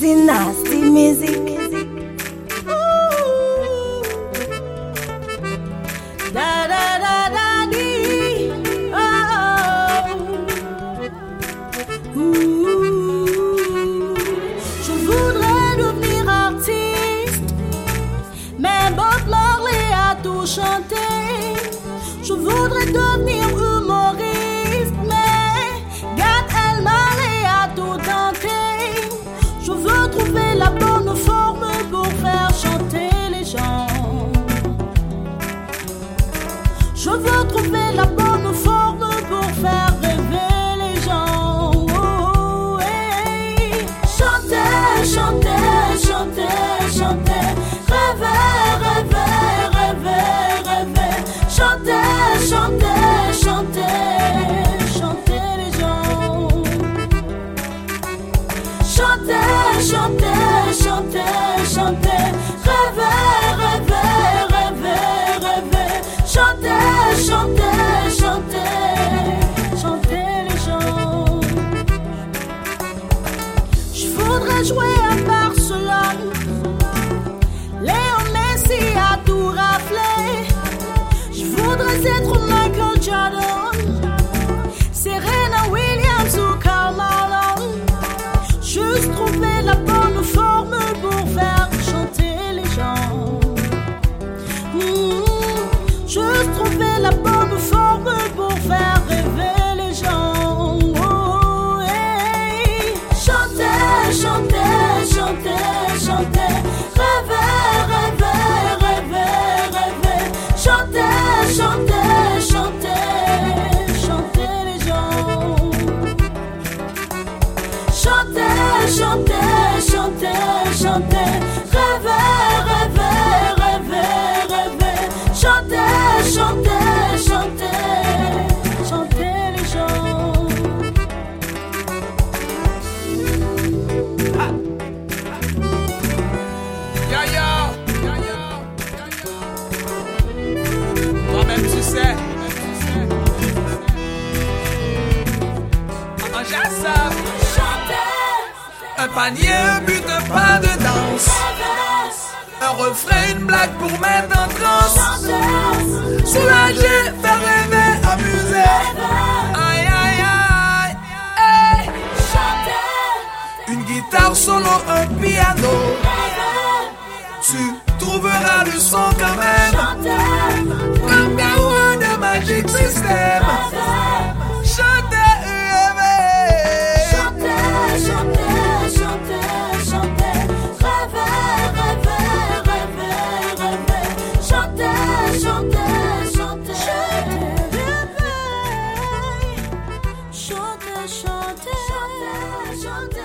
Nasty music. Da da da da dee. Oh. Je voudrais devenir artiste, mais Bob Marley a tout chanté. Je voudrais devenir humoriste, mais Gad Elmaleh a tout tenté. Je veux trouver la bonne forme pour faire chanter les gens. Je veux trouver la bonne forme pour faire rêver les gens. Oh, hey. Chanter, chanter, chanter, chanter. Rêver, rêver, rêver, rêver. Chanter, chanter, chanter, chanter les gens. Chanter, chanter, chanter, chanter. Rêver, rêver, rêver, rêver. Chanter, chanter, chanter, chanter les gens. Je voudrais jouer à Barcelone. Léo Messi a tout raflé. Je voudrais être Michael Jordan, Serena Williams ou Karl Malone. Juste trouver la bonne forme pour faire chanter les gens. Juste trouver la bonne forme pour faire rêver les gens. Oh, hey. Chanter, chanter, chanter, chanter. Rêver, rêver, rêver, rêver. Chanter, chanter, chanter, chanter les gens. Chanter, chanter, chanter, chanter. Rêver, rêver, rêver, rêver. Chanter, chanter, chanter, chanter les gens. Toi-même tu sais. Manger à sable. Un panier, un but, un pas de danse. Un refrain, une blague pour mettre en transe. Soulager, faire rêver, amuser. Aïe, aïe, aïe, hey. Une guitare solo, un piano. Tu trouveras le son quand même. Comme Gawa de Magic System. Chanter, rêver. Chanter, chanter, chanter, chanter. Rêver, rêver, rêver, rêver. Chanter, chanter, chanter. Chanter, chanter, chanter, chanter.